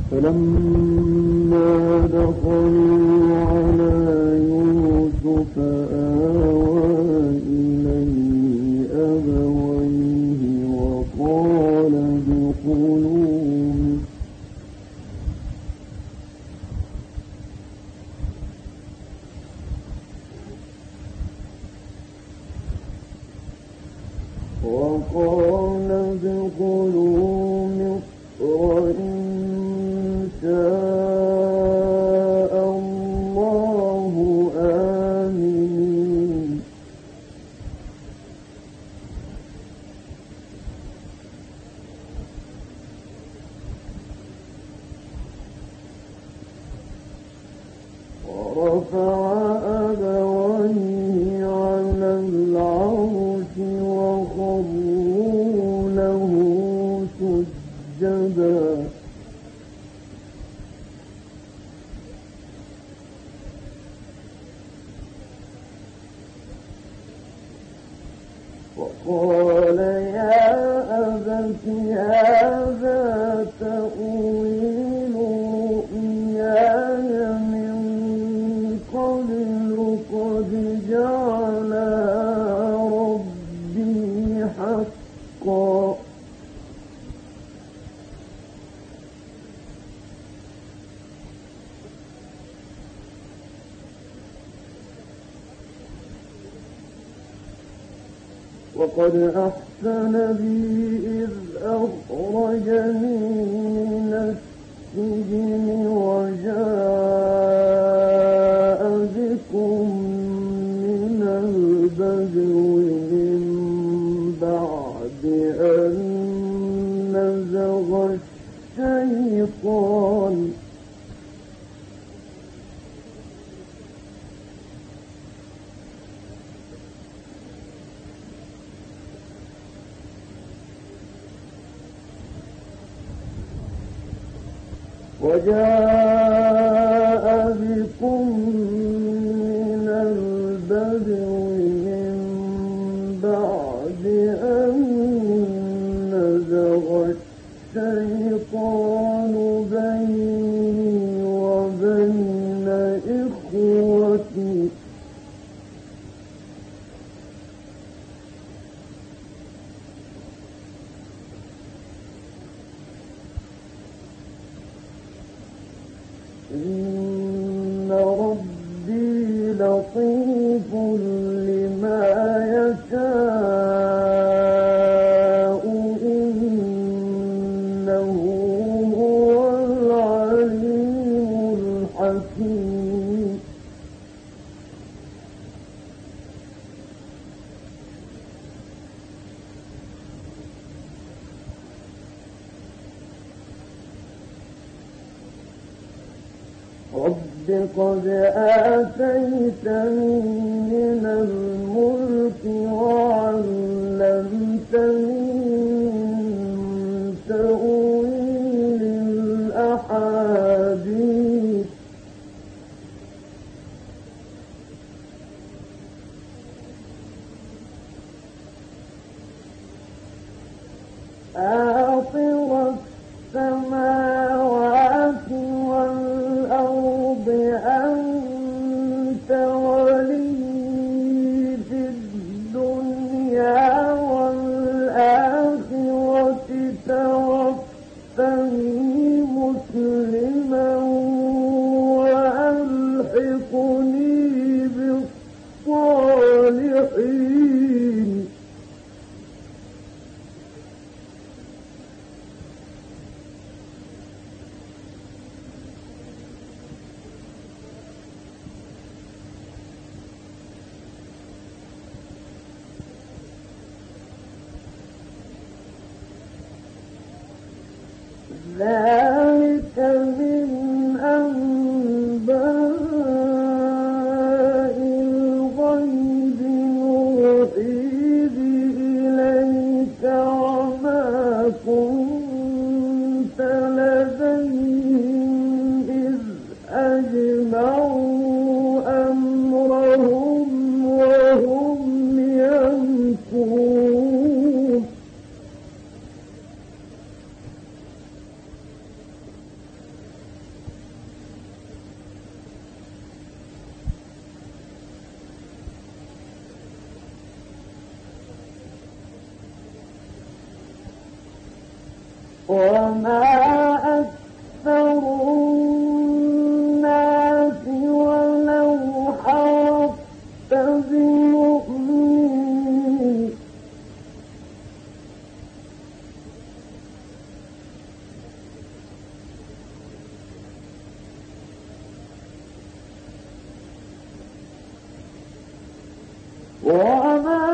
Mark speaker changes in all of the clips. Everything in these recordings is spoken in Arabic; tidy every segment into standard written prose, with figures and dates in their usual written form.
Speaker 1: فلما دخلوا على يوسف آوى إليه أبويه وقال ادخلوا مصر إن شاء الله آمنين. ورفع أبويه على العرش وخروا له سجدا وقال يا أبت هذا تأويل رؤياي من قبل قد جعلها ربي حقا وقد أحسن بي إذ أخرجني من السجن وجاء بكم من البدو من بعد أن نزغ الشيطان وجاء بكم من البدو من بعد أن نزغ الشيطان بيني وبين إخوتي إن ربي لطيف لما يشاء إنه هو العليم الحكيم. رب قد آتيتني من الملك وعلمتني من تأويل الأحاديث فاطر السماوات والأرض أنت ولي في الدنيا والآخرة توفني مسلما وألحقني بالصالحين. ذلك من أنباء الغيب نوحيه إليك وما كنت لديهم إذ أجمعوا أمرهم وهم يمكرون. وما أكثر الناس ولو حرصت بمؤمنين وما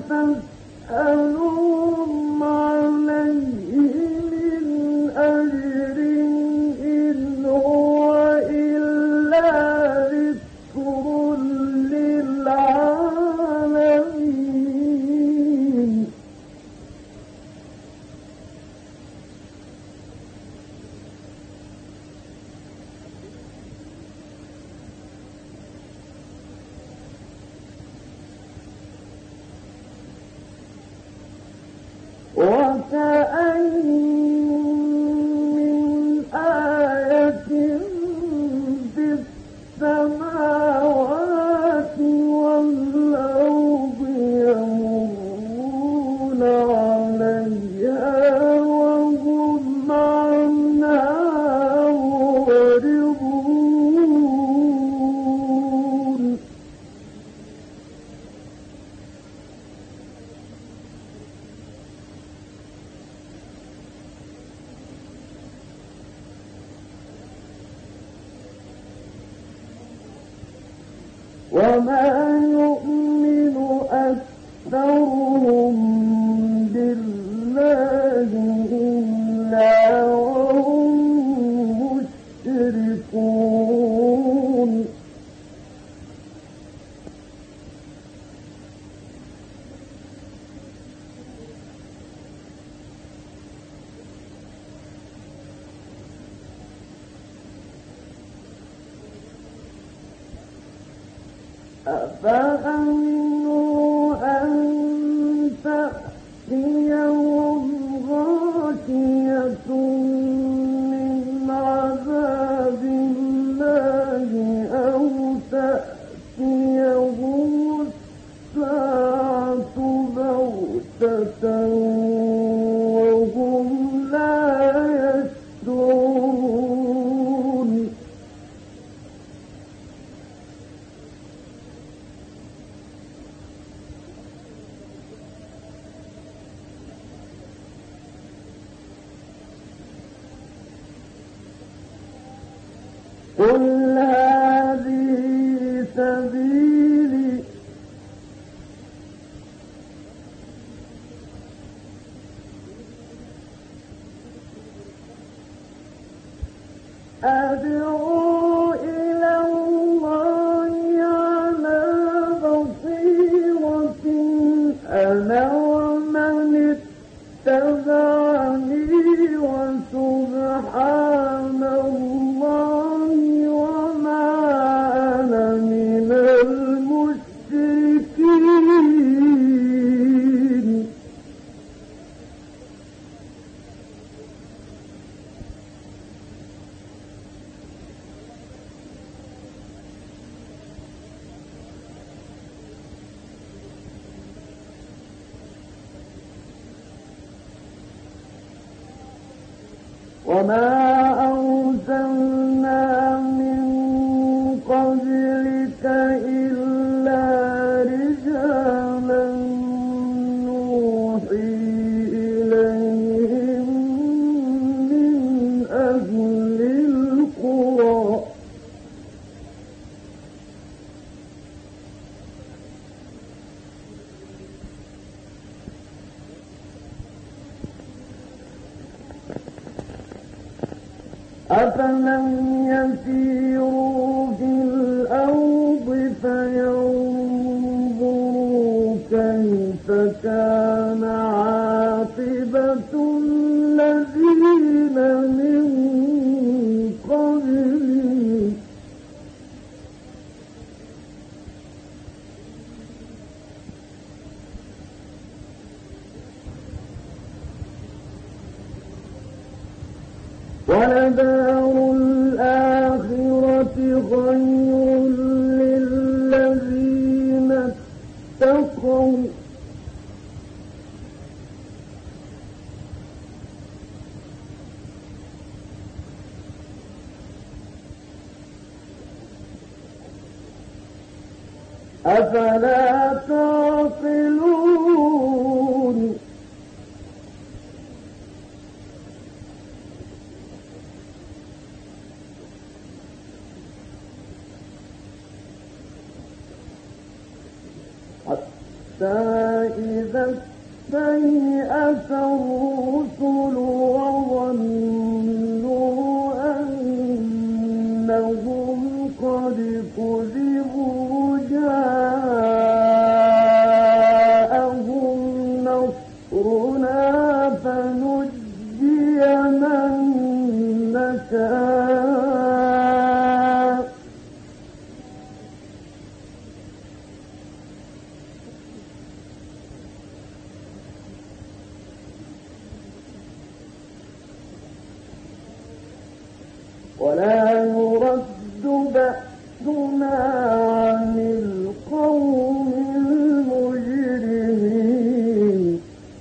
Speaker 1: تسألهم عليه من أجر إن هو إلا ذكر للعالمين وكأين من آية في السماوات والأرض يمرون عليها وهم عنها معرضون وما يؤمن أكثرهم بالله إلا وهم مشركون أفأمنوا أن تأتيهم غاشية من عذاب الله أو تأتيهم الساعة بغتة وهم لا يشعرون قل هذه سبيلي أدعو إلى الله على بصيرة أنا ومن اتبعني وسبحان الله وما أنا من المشركين وما أرسلنا من قبلك إلا رجالا نوحي إليهم من أهل القرى أفلم يسيروا في الأرض فينظروا كيف كان عاقبة الذين من قبلهم ولدار الآخرة خير للذين اتقوا أفلا تعقلون حتى إذا استيأس الرسل وظنوا أنهم قد كذبوا جاءهم نصرنا فنجي من نشاء ولا يرد بأسنا عن القوم المجرمين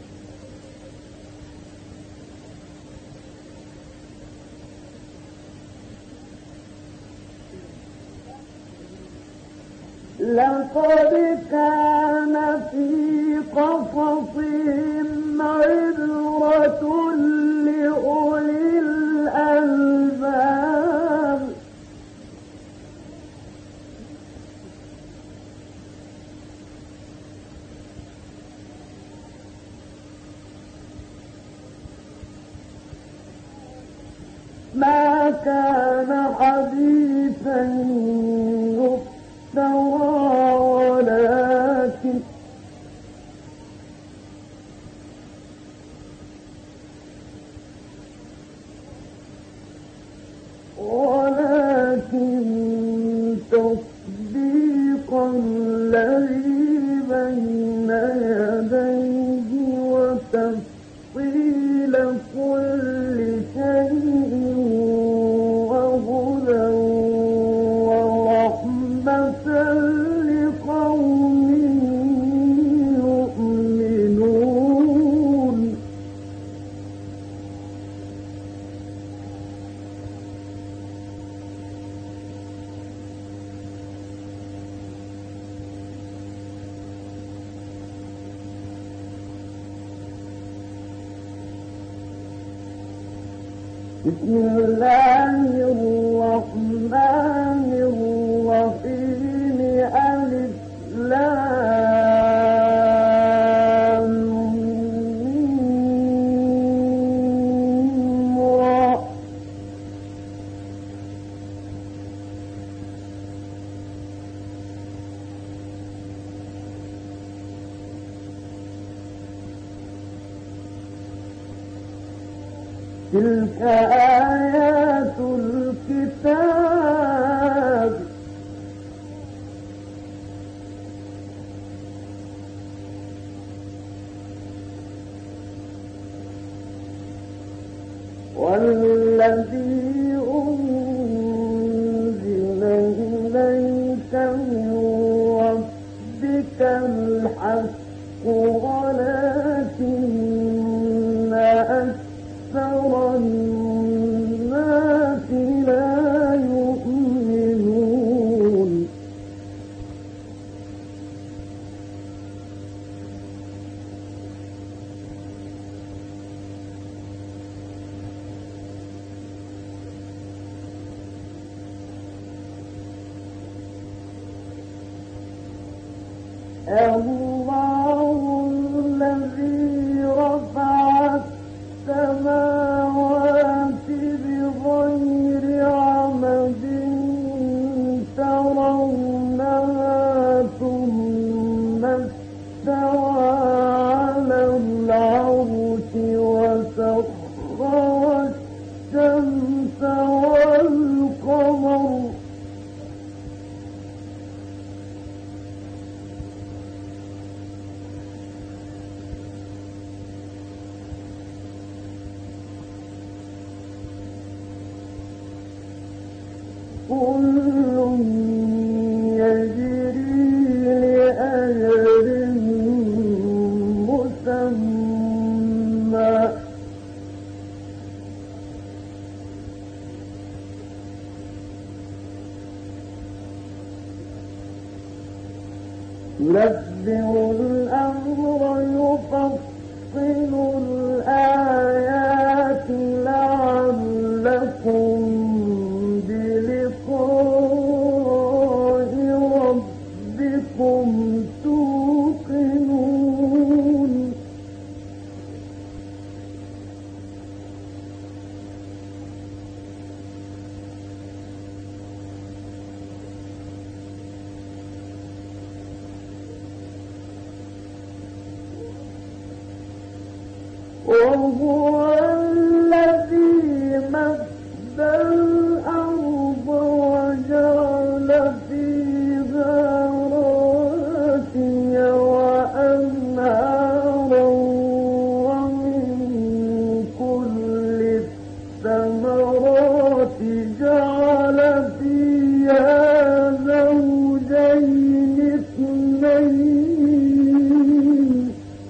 Speaker 1: لقد كان في قصصهم عبرة لأولي الألباب ما كان حديثا يفترى ولكن تصديق الذي بين يديه وتفصيل كل شيء وهدى ورحمة لقوم يؤمنون بسم الله الرحمن الرحيم ألف لام ميم را تلك آيات الكتاب والذي أنزل إليك من ربك الحق ولكن أكثر الناس لا يؤمنون الله الذي رفع السماوات بغير عمد ترونها ثم استوى على العرش وسخر الشمس والقمر كل يجري لأجل مسمى يدبر الأمر يفصل الآيات لعلكم بلقاء ربكم توقنون وهو الذي مد الأرض وجعل فيها رواسي وأنهارا ومن كل الثمرات جعل فيها زوجين اثنين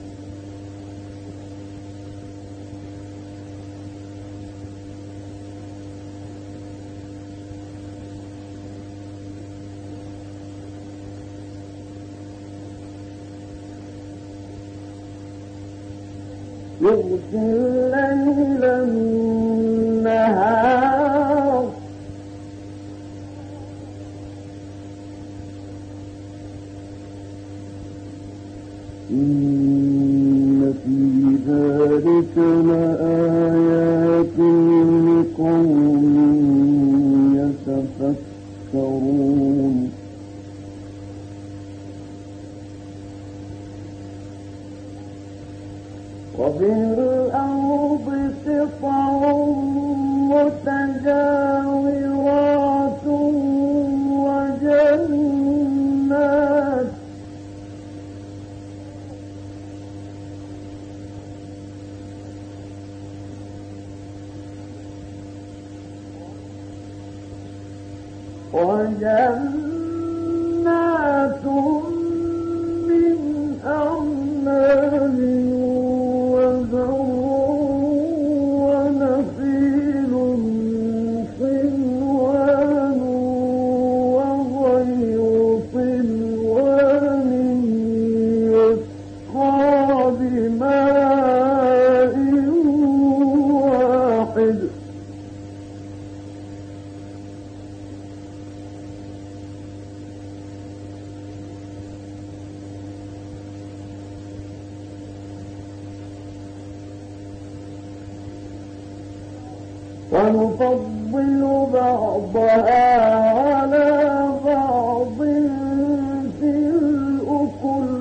Speaker 1: يغشي الليل النهار إن في ذلك لآيات لقوم يتفكرون وفي الأرض قطع متجاورات وجنات من أعناب ونخيل صنوان وغير صنوان يسقى بماء واحد ونفضل بعضها على بعض في الأكل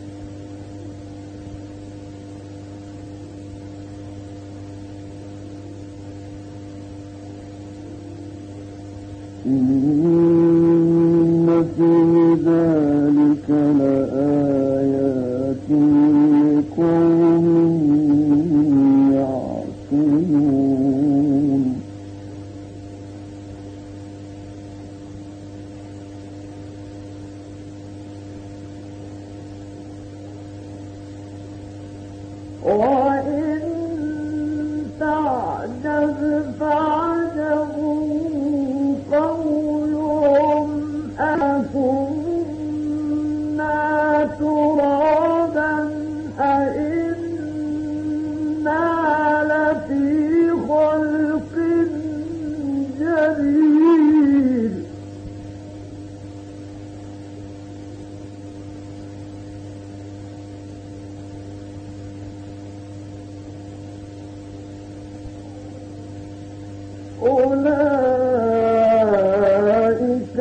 Speaker 1: إن في ذلك لآيات لقوم يعقلون وإن تعجب فعجب قولهم أكنا ترابا أئنا لفي خلق جديد أولئك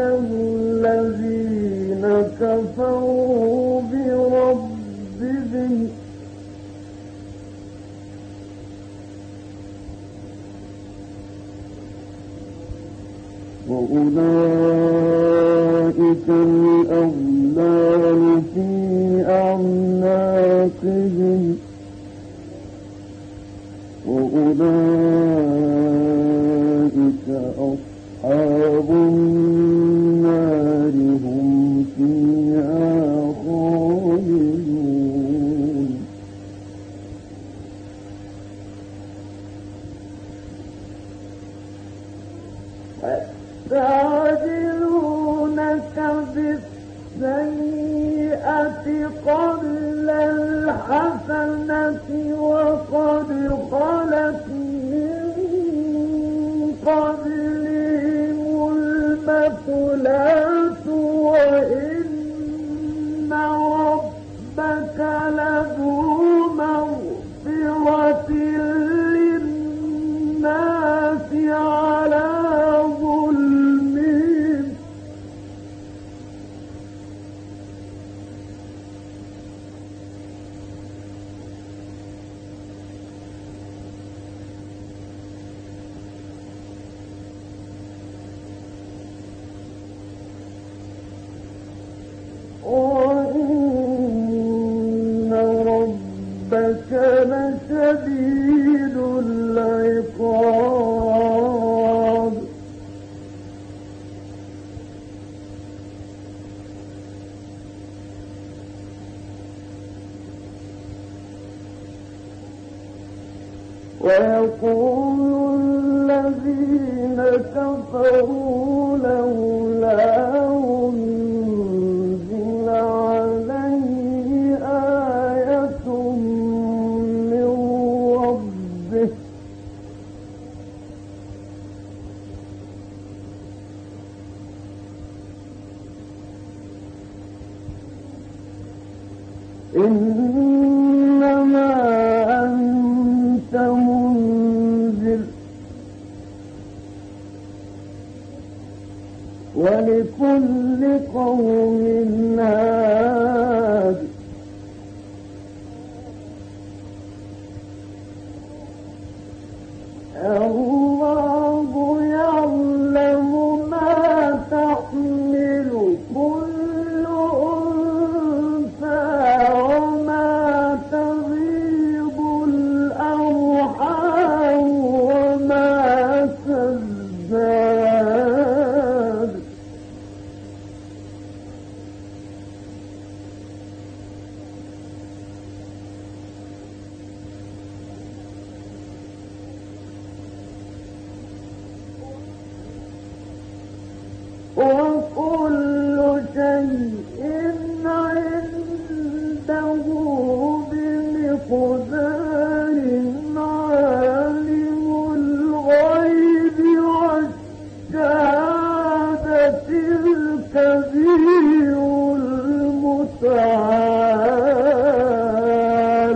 Speaker 1: الذين كفروا بربهم وأولئك الأغلال في أعناقهم وأولئك أصحاب النار هم فيها خالدون يستعجلونك بالسيئة قبل الحسنة وقد خلت من قبلهم المثلات وإن ربك لذو مغفرة للناس على ظلمهم وإن ربك لشديد العقاب ويقول الذين كفروا لولا أنزل عليه آية من ربه إنما أنت منذر ولكل قوم هاد الله يعلم ما تحمل كل أنثى وما تغيض الأرحام وما تزداد وكل شيء عنده بمقدار عالم الغيب والشهادة الكبير المتعال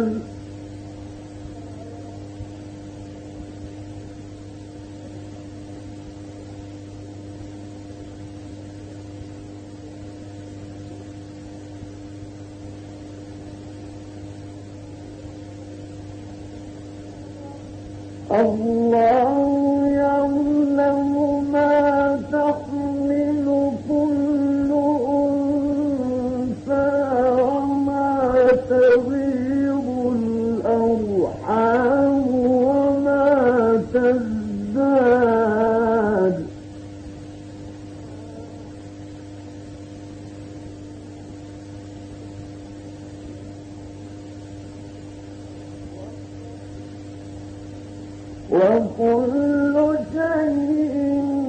Speaker 1: الله يعلم ما تحمل كل أنثى وما تغيض الأرحام وما تزداد وكل شيء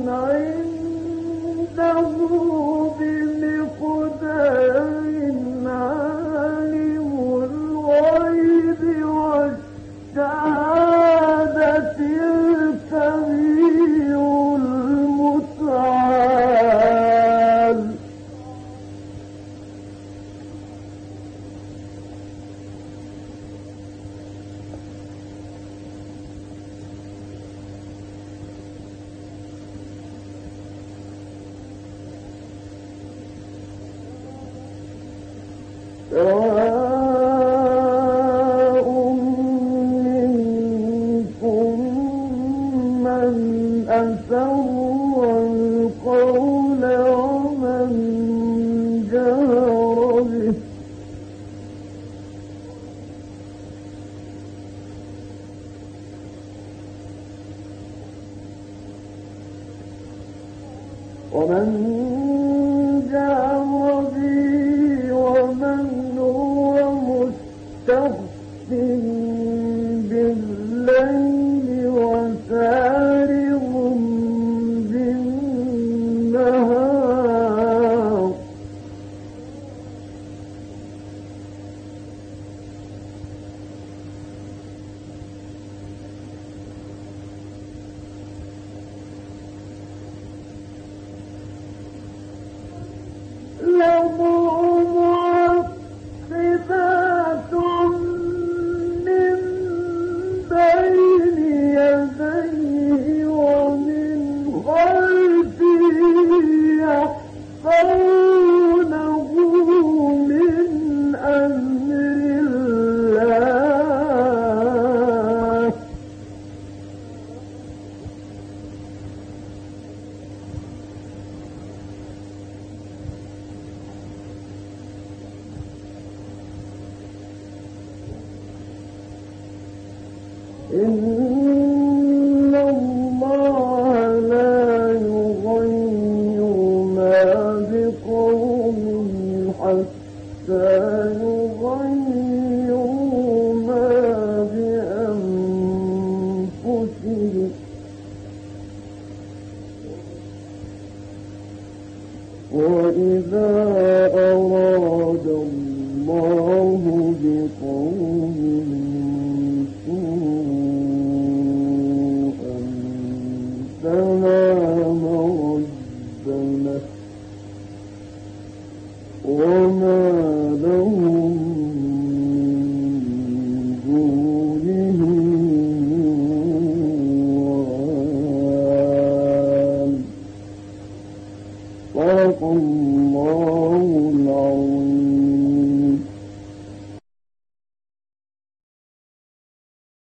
Speaker 1: عنده بمقدار عالم الغيب والشهادة الكبير المتعال سواء منكم من أسر القول ومن جهر به ومن جهر به ومن هو مستخف بالليل وسارغ بالنهار إن الله لا يغير ما بقوم حتى يغيروا ما بأنفسهم وإذا أراد الله بقوم سوءا فلا مرد له وما لهم من دونه من وال. صدق الله